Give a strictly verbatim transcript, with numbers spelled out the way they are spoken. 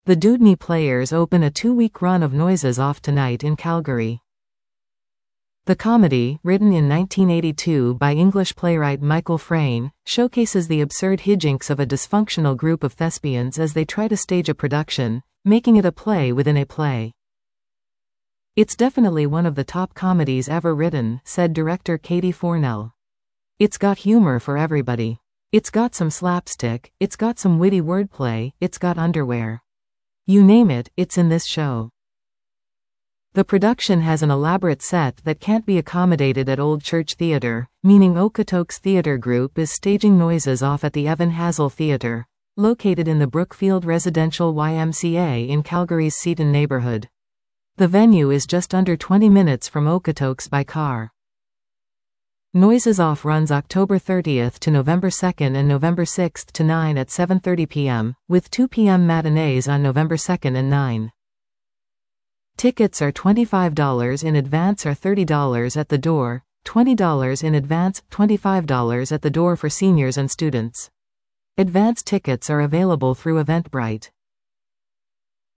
The Dewdney Players open a two-week run of Noises Off tonight in Calgary. The comedy, written in nineteen eighty-two by English playwright Michael Frayn, showcases the absurd hijinks of a dysfunctional group of thespians as they try to stage a production, making it a play within a play. "It's definitely one of the top comedies ever written," said director Katie Fornell. "It's got humor for everybody. It's got some slapstick, it's got some witty wordplay, it's got underwear. You name it, it's in this show." The production has an elaborate set that can't be accommodated at Old Church Theatre, meaning Okotoks Theatre Group is staging Noises Off at the Evan Hazel Theatre, located in the Brookfield Residential Y M C A in Calgary's Seaton neighborhood. The venue is just under twenty minutes from Okotoks by car. Noises Off runs October thirtieth to November second and November sixth to nine at seven thirty p m, with two p m matinees on November second and nine. Tickets are twenty-five dollars in advance or thirty dollars at the door, twenty dollars in advance, twenty-five dollars at the door for seniors and students. Advance tickets are available through Eventbrite.